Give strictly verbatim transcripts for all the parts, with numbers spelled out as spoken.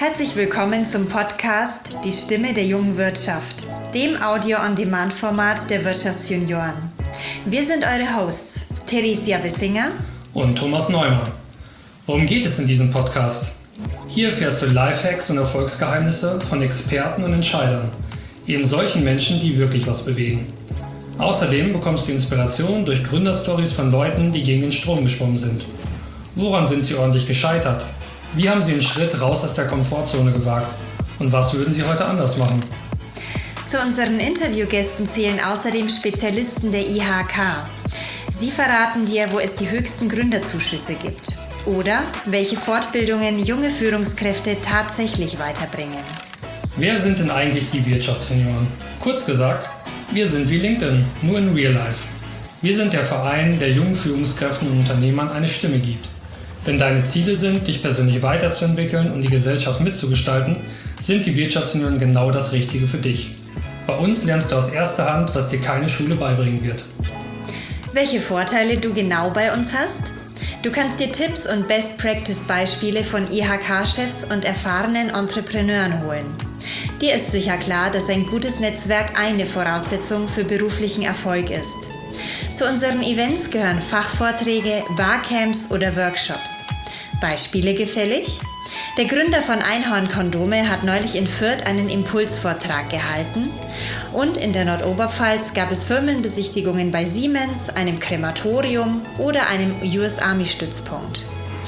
Herzlich willkommen zum Podcast Die Stimme der jungen Wirtschaft, dem Audio-on-Demand-Format der Wirtschaftsjunioren. Wir sind eure Hosts, Theresia Wissinger und Thomas Neumann. Worum geht es in diesem Podcast? Hier erfährst du Lifehacks und Erfolgsgeheimnisse von Experten und Entscheidern, eben solchen Menschen, die wirklich was bewegen. Außerdem bekommst du Inspiration durch Gründerstories von Leuten, die gegen den Strom geschwommen sind. Woran sind sie ordentlich gescheitert? Wie haben sie einen Schritt raus aus der Komfortzone gewagt? Und was würden sie heute anders machen? Zu unseren Interviewgästen zählen außerdem Spezialisten der I H K. Sie verraten dir, wo es die höchsten Gründerzuschüsse gibt oder welche Fortbildungen junge Führungskräfte tatsächlich weiterbringen. Wer sind denn eigentlich die Wirtschaftsjunioren? Kurz gesagt, wir sind wie LinkedIn, nur in Real Life. Wir sind der Verein, der jungen Führungskräften und Unternehmern eine Stimme gibt. Wenn deine Ziele sind, dich persönlich weiterzuentwickeln und die Gesellschaft mitzugestalten, sind die Wirtschaftsjunioren genau das Richtige für dich. Bei uns lernst du aus erster Hand, was dir keine Schule beibringen wird. Welche Vorteile du genau bei uns hast? Du kannst dir Tipps und Best-Practice-Beispiele von I H K-Chefs und erfahrenen Entrepreneuren holen. Dir ist sicher klar, dass ein gutes Netzwerk eine Voraussetzung für beruflichen Erfolg ist. Zu unseren Events gehören Fachvorträge, Barcamps oder Workshops. Beispiele gefällig? Der Gründer von Einhorn Kondome hat neulich in Fürth einen Impulsvortrag gehalten und in der Nordoberpfalz gab es Firmenbesichtigungen bei Siemens, einem Krematorium oder einem U S Army Stützpunkt.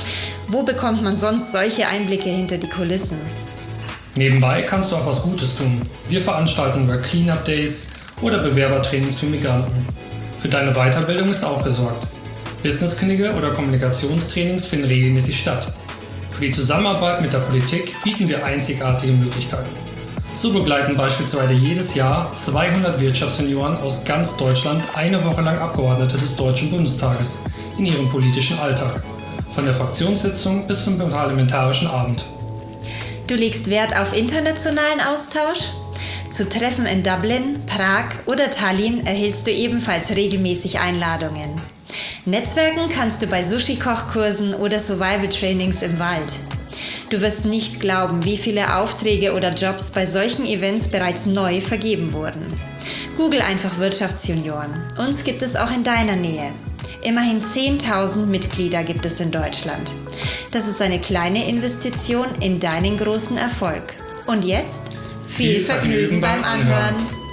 Wo bekommt man sonst solche Einblicke hinter die Kulissen? Nebenbei kannst du auch was Gutes tun. Wir veranstalten über Cleanup Days oder Bewerbertrainings für Migranten. Für deine Weiterbildung ist auch gesorgt. Businessknigge oder Kommunikationstrainings finden regelmäßig statt. Für die Zusammenarbeit mit der Politik bieten wir einzigartige Möglichkeiten. So begleiten beispielsweise jedes Jahr zweihundert Wirtschaftsjunioren aus ganz Deutschland eine Woche lang Abgeordnete des Deutschen Bundestages in ihrem politischen Alltag. Von der Fraktionssitzung bis zum parlamentarischen Abend. Du legst Wert auf internationalen Austausch? Zu Treffen in Dublin, Prag oder Tallinn erhältst du ebenfalls regelmäßig Einladungen. Netzwerken kannst du bei Sushi-Kochkursen oder Survival-Trainings im Wald. Du wirst nicht glauben, wie viele Aufträge oder Jobs bei solchen Events bereits neu vergeben wurden. Google einfach Wirtschaftsjunioren. Uns gibt es auch in deiner Nähe. Immerhin zehntausend Mitglieder gibt es in Deutschland. Das ist eine kleine Investition in deinen großen Erfolg. Und jetzt viel, viel Vergnügen, Vergnügen beim Anhören.